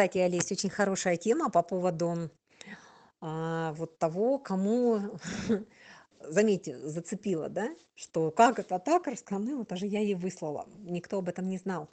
Кстати, Олесь, очень хорошая тема по поводу вот того, кому, заметьте, зацепило, да, что как это так, раскрыла, даже я ей выслала, никто об этом не знал.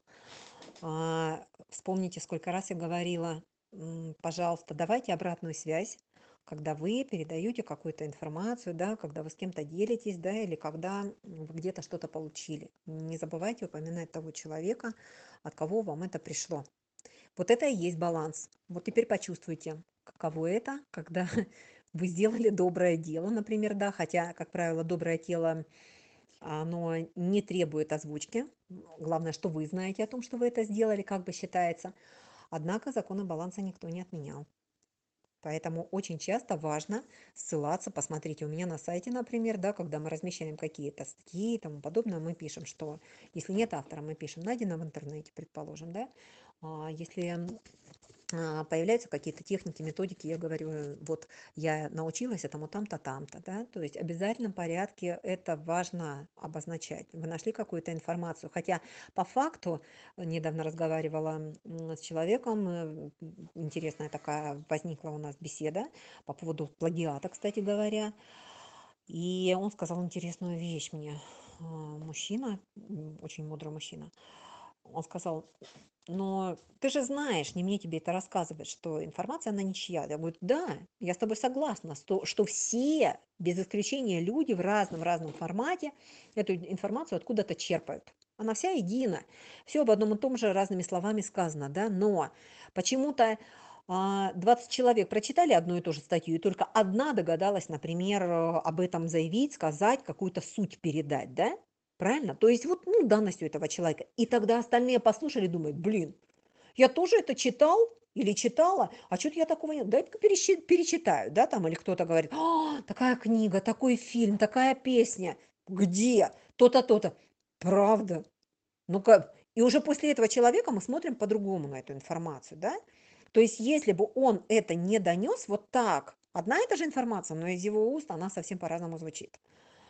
Вспомните, сколько раз я говорила, пожалуйста, давайте обратную связь, когда вы передаете какую-то информацию, да, когда вы с кем-то делитесь, да, или когда вы где-то что-то получили. Не забывайте упоминать того человека, от кого вам это пришло. Вот это и есть баланс. Вот теперь почувствуйте, каково это, когда вы сделали доброе дело, например, да, хотя, как правило, доброе дело, оно не требует озвучки. Главное, что вы знаете о том, что вы это сделали, как бы считается. Однако законы баланса никто не отменял. Поэтому очень часто важно ссылаться. Посмотрите, у меня на сайте, например, да, когда мы размещаем какие-то статьи и тому подобное, мы пишем, что если нет автора, мы пишем найдено в интернете, предположим, да. Если появляются какие-то техники, методики, я говорю, вот я научилась этому там-то, там-то, да, то есть в обязательном порядке это важно обозначать. Вы нашли какую-то информацию, хотя по факту недавно разговаривала с человеком, интересная такая возникла у нас беседа по поводу плагиата, кстати говоря, и он сказал интересную вещь мне. Мужчина, очень мудрый мужчина, он сказал: но ты же знаешь, не мне тебе это рассказывать, что информация, она ничья. Я говорю, да, я с тобой согласна, что все, без исключения люди в разном формате эту информацию откуда-то черпают. Она вся едина, все об одном и том же разными словами сказано, да, но почему-то 20 человек прочитали одну и ту же статью, и только одна догадалась, например, об этом заявить, сказать, какую-то суть передать, да? Правильно? То есть вот, ну, данность у этого человека. И тогда остальные послушали, думают, блин, я тоже это читал или читала, а что-то я такого не... Дай-ка перечитаю, да, там, или кто-то говорит, такая книга, такой фильм, такая песня. Где? То-то, то-то. Правда. Ну-ка, и уже после этого человека мы смотрим по-другому на эту информацию, да? То есть если бы он это не донес вот так, одна и та же информация, но из его уст она совсем по-разному звучит.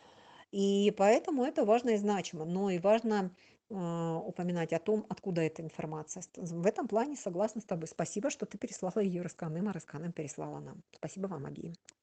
И поэтому это важно и значимо, но и важно упоминать о том, откуда эта информация. В этом плане согласна с тобой. Спасибо, что ты переслала ее Расканым, а Расканым переслала нам. Спасибо вам обеим.